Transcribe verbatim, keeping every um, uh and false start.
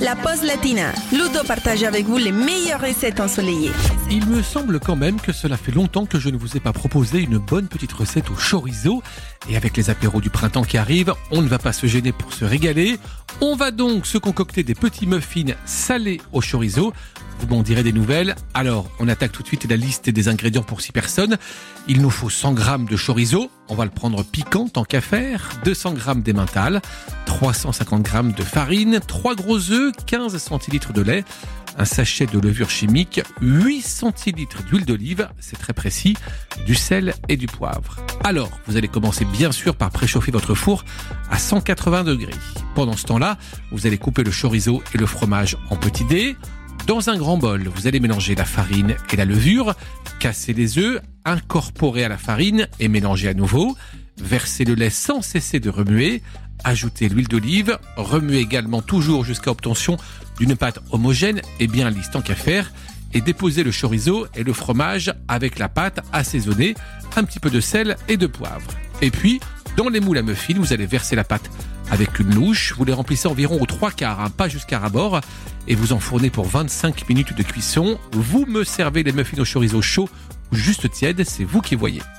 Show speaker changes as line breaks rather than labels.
la pause latina. Ludo partage avec vous les meilleures recettes ensoleillées.
Il me semble quand même que cela fait longtemps que je ne vous ai pas proposé une bonne petite recette au chorizo. Et avec les apéros du printemps qui arrivent, on ne va pas se gêner pour se régaler. On va donc se concocter des petits muffins salés au chorizo. Vous m'en direz des nouvelles. Alors, on attaque tout de suite la liste des ingrédients pour six personnes. Il nous faut cent grammes de chorizo. On va le prendre piquant tant qu'à faire. deux cents grammes d'emmental. trois cent cinquante grammes de farine. trois gros œufs. quinze centilitres de lait. Un sachet de levure chimique. huit centilitres d'huile d'olive. C'est très précis. Du sel et du poivre. Alors, vous allez commencer bien sûr par préchauffer votre four à cent quatre-vingts degrés. Pendant ce temps-là, vous allez couper le chorizo et le fromage en petits dés. Dans un grand bol, vous allez mélanger la farine et la levure, casser les œufs, incorporer à la farine et mélanger à nouveau, verser le lait sans cesser de remuer, ajouter l'huile d'olive, remuer également toujours jusqu'à obtention d'une pâte homogène et bien lisse tant qu'à faire, et déposer le chorizo et le fromage avec la pâte assaisonnée, un petit peu de sel et de poivre. Et puis, dans les moules à muffins, vous allez verser la pâte avec une louche, vous les remplissez environ aux trois quarts, hein, pas jusqu'à ras-bord, et vous enfournez pour vingt-cinq minutes de cuisson. Vous me servez les muffins au chorizo chaud ou juste tièdes, c'est vous qui voyez.